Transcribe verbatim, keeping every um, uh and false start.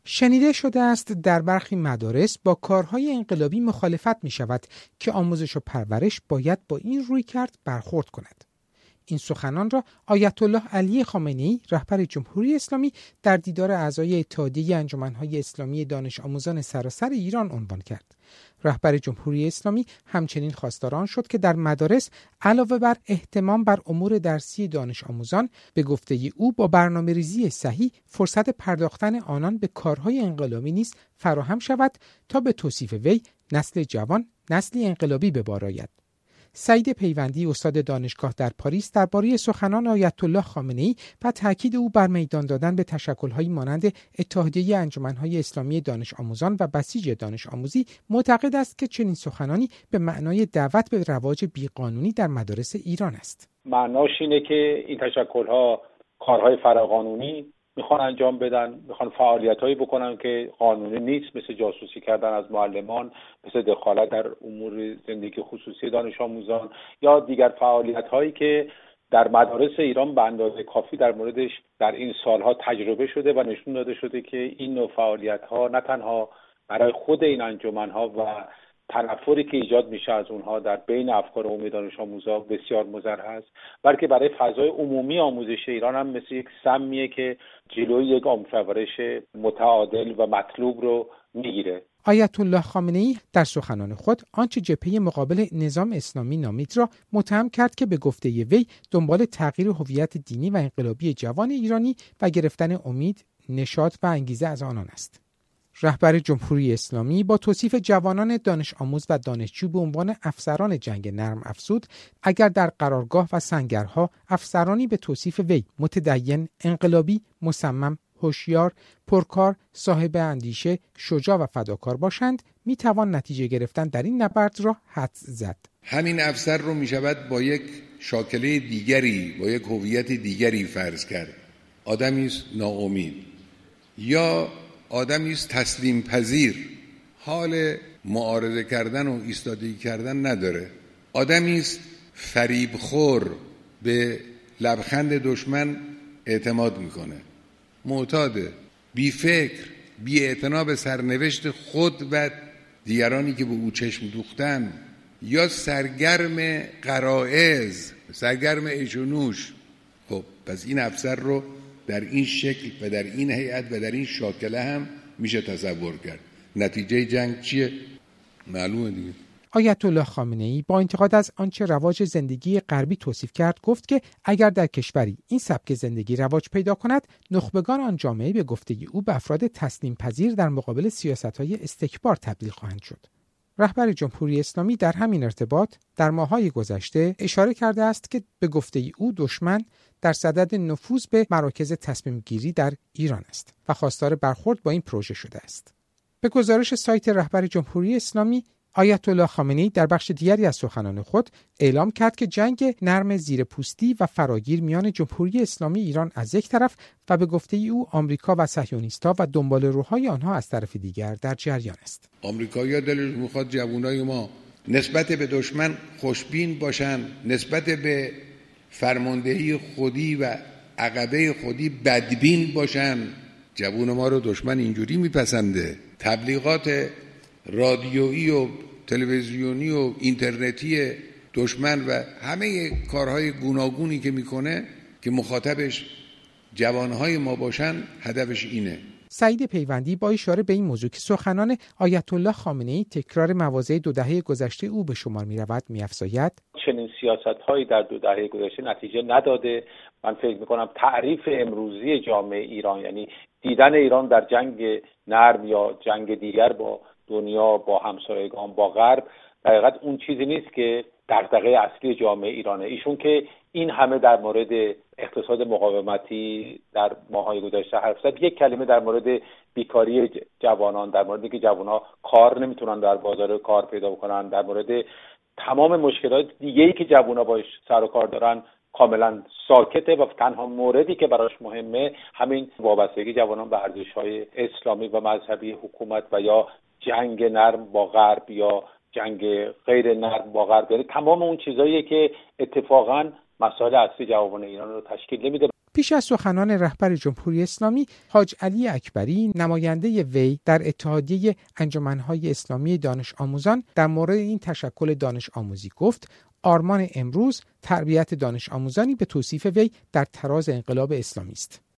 شنیده شده است در برخی مدارس با کارهای انقلابی مخالفت می شود که آموزش و پرورش باید با این رویکرد برخورد کند. این سخنان را آیت الله علی خامنه‌ای رهبر جمهوری اسلامی در دیدار اعضای اتحادیه انجمن‌های اسلامی دانش آموزان سراسر ایران عنوان کرد. رهبر جمهوری اسلامی همچنین خواستار آن شد که در مدارس علاوه بر اهتمام بر امور درسی دانش آموزان، به گفته او با برنامه‌ریزی صحیح فرصت پرداختن آنان به کارهای انقلابی نیز فراهم شود تا به توصیف وی نسل جوان نسلی انقلابی به بار آید. سعید پیوندی استاد دانشگاه در پاریس درباره سخنان آیت الله خامنه‌ای و تاکید او بر میدان دادن به تشکل‌هایی مانند اتحادیه انجمن‌های اسلامی دانش آموزان و بسیج دانش آموزی معتقد است که چنین سخنانی به معنای دعوت به رواج بیقانونی در مدارس ایران است. معناش اینه که این تشکل‌ها کارهای فراقانونی میخوان انجام بدن، میخوان فعالیتایی بکنن که قانونی نیست، مثل جاسوسی کردن از معلمان، مثل دخالت در امور زندگی خصوصی دانش آموزان یا دیگر فعالیت‌هایی که در مدارس ایران به اندازه کافی در موردش در این سالها تجربه شده و نشون داده شده که این نوع فعالیت‌ها نه تنها برای خود این انجمن‌ها و تنفری که ایجاد میشه از اونها در بین افکار عمومی دانش آموزا بسیار مضر هست، بلکه برای فضای عمومی آموزش ایران هم مثل یک سمیه که جلوی یک آموزش متعادل و مطلوب رو میگیره. آیت الله خامنه‌ای در سخنان خود آنچه جبهه مقابل نظام اسلامی نامید را متهم کرد که به گفته وی دنبال تغییر هویت دینی و انقلابی جوان ایرانی و گرفتن امید، نشاط و انگیزه از آنان است. رهبر جمهوری اسلامی با توصیف جوانان دانش آموز و دانشجو به عنوان افسران جنگ نرم افزود اگر در قرارگاه و سنگرها افسرانی به توصیف وی متدین، انقلابی، مصمم، هوشیار، پرکار، صاحب اندیشه، شجاع و فداکار باشند، می توان نتیجه گرفتن در این نبرد را حدس زد. همین افسر رو می شود با یک شاکله دیگری، با یک هویت دیگری فرض کرد. آدمی است ناامید یا آدمی است تسلیم پذیر، حال معارضه کردن و ایستادگی کردن نداره. آدمی است فریب خور، به لبخند دشمن اعتماد میکنه، معتاده، بی فکر، بی اعتنا به سرنوشت خود و دیگرانی که به او چشم دوختن، یا سرگرم غرایز، سرگرم عیش و نوش. خب پس این افسر رو در این شکل و در این هیئت و در این شاکله هم میشه تصور کرد. نتیجه جنگ چیه؟ معلومه دیگه. آیت الله خامنه‌ای با انتقاد از آنچه رواج زندگی غربی توصیف کرد گفت که اگر در کشوری این سبک زندگی رواج پیدا کند، نخبگان آن جامعه به گفته او به افراد تسلیم پذیر در مقابل سیاست‌های استکبار تبدیل خواهند شد. رهبر جمهوری اسلامی در همین ارتباط در ماه‌های گذشته اشاره کرده است که به گفته او دشمن در صدد نفوذ به مراکز تصمیم گیری در ایران است و خواستار برخورد با این پروژه شده است. به گزارش سایت رهبر جمهوری اسلامی، آیت الله خامنه‌ای در بخش دیگری از سخنان خود اعلام کرد که جنگ نرم زیرپوستی و فراگیر میان جمهوری اسلامی ایران از یک طرف و به گفته او آمریکا و صهیونیست‌ها و دنبال روهای آنها از طرف دیگر در جریان است. آمریکایی‌ها دلشون می‌خواد جوانای ما نسبت به دشمن خوشبین باشن، نسبت به فرماندهی خودی و عقبه خودی بدبین باشن. جوان ما رو دشمن اینجوری میپسنده. تبلیغات رادیویی و تلویزیونی و اینترنتی دشمن و همه کارهای گوناگونی که میکنه که مخاطبش جوانهای ما باشن، هدفش اینه. سعید پیوندی با اشاره به این موضوع که سخنان آیت الله خامنه‌ای تکرار مواضع دو دهه گذشته او به شمار می‌رود، می‌افزاید چنین سیاست‌هایی در دو دهه گذشته نتیجه نداده. من فکر می‌کنم تعریف امروزی جامعه ایران، یعنی دیدن ایران در جنگ نرم یا جنگ دیگر با دنیا، با همسایگان، با غرب، در حقیقت اون چیزی نیست که دغدغه اصلی جامعه ایرانه. ایشون که این همه در مورد اقتصاد مقاومتی در ماه‌های گذشته حرف زد، یک کلمه در مورد بیکاری جوانان، در مورد اینکه جوان‌ها کار نمیتونن در بازار کار پیدا بکنن، در مورد تمام مشکلات دیگه‌ای که جوان‌ها باش سر و کار دارن کاملا ساکته و تنها موردی که براش مهمه همین وابستگی جوانان به ارزش‌های اسلامی و مذهبی حکومت و یا جنگ نرم با غرب یا جنگ غیر نرم با غرب، یعنی تمام اون چیزاییه که اتفاقاً مسائل اصلی جوانان ایران رو تشکیل نمیده. پیش از سخنان رهبر جمهوری اسلامی، حاج علی اکبری نماینده وی در اتحادیه انجمنهای اسلامی دانش آموزان در مورد این تشکل دانش آموزی گفت: آرمان امروز تربیت دانش آموزانی به توصیف وی در تراز انقلاب اسلامی است.